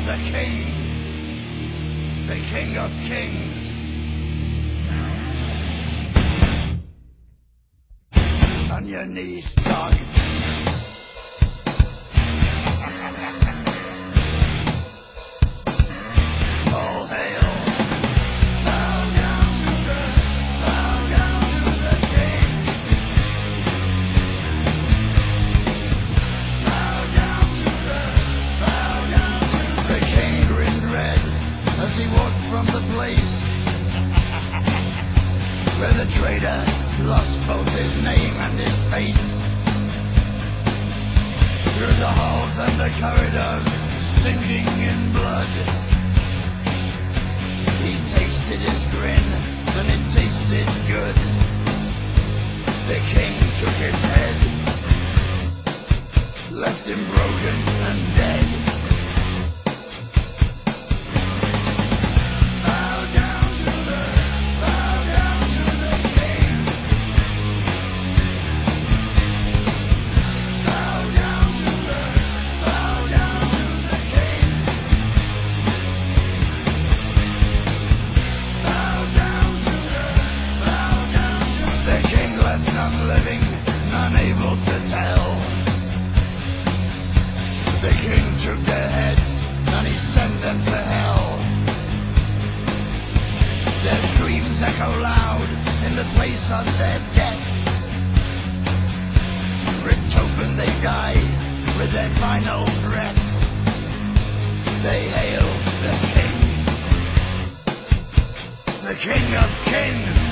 the King of Kings. On your knees, dog. All hail. Bow down to the King. Bow down to the King. Grinned red as he walked from the place where the traitor lost both his name and his face. Through the halls and the corridors, stinking in blood, he tasted his grin, and it tasted good. The King took his head, left him broken and dead. Unable to tell. The King took their heads and he sent them to hell. Their screams echo loud in the place of their death. Ripped open they die with their final breath. They hail the King of Kings.